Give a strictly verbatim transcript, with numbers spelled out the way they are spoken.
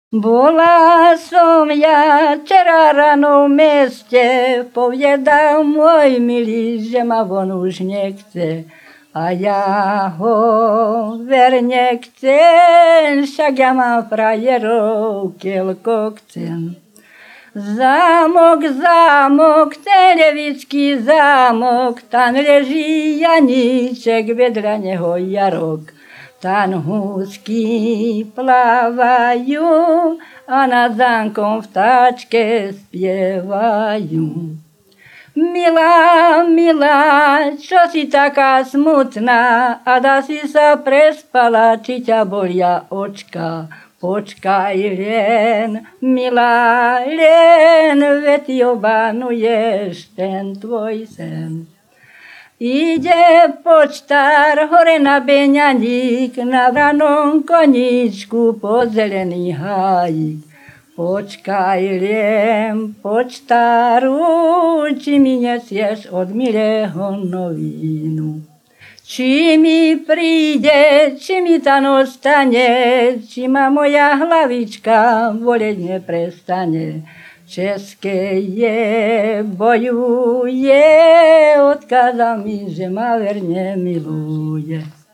Bola som ja včera ráno v meste, povedal môj milý, že ma von už nechce. A ja ho verne chcem, však ja mám frajerov, keľko chcem. Zámok, zámok, ten levický zámok, tam leží Janíček, vedľa neho Jarok. Tam húsky plávajú a nad zámkom vtáčke spievajú. Milá, milá, čo si taká smutná a dá si sa prespala, či ťa bolia očka. Počkaj len, milá, len, veď ty obánuješ ten tvoj sen. Ide počtár hore na Beňaník, na vranom koníčku pod zelený hájik. Počkaj len, počtáru, či mi nesieš od milého novínu. Či mi príde, či mi ta noc stane, či ma moja hlavička boleť neprestane. České je, bojuje, odkázal mi, že ma verne miluje.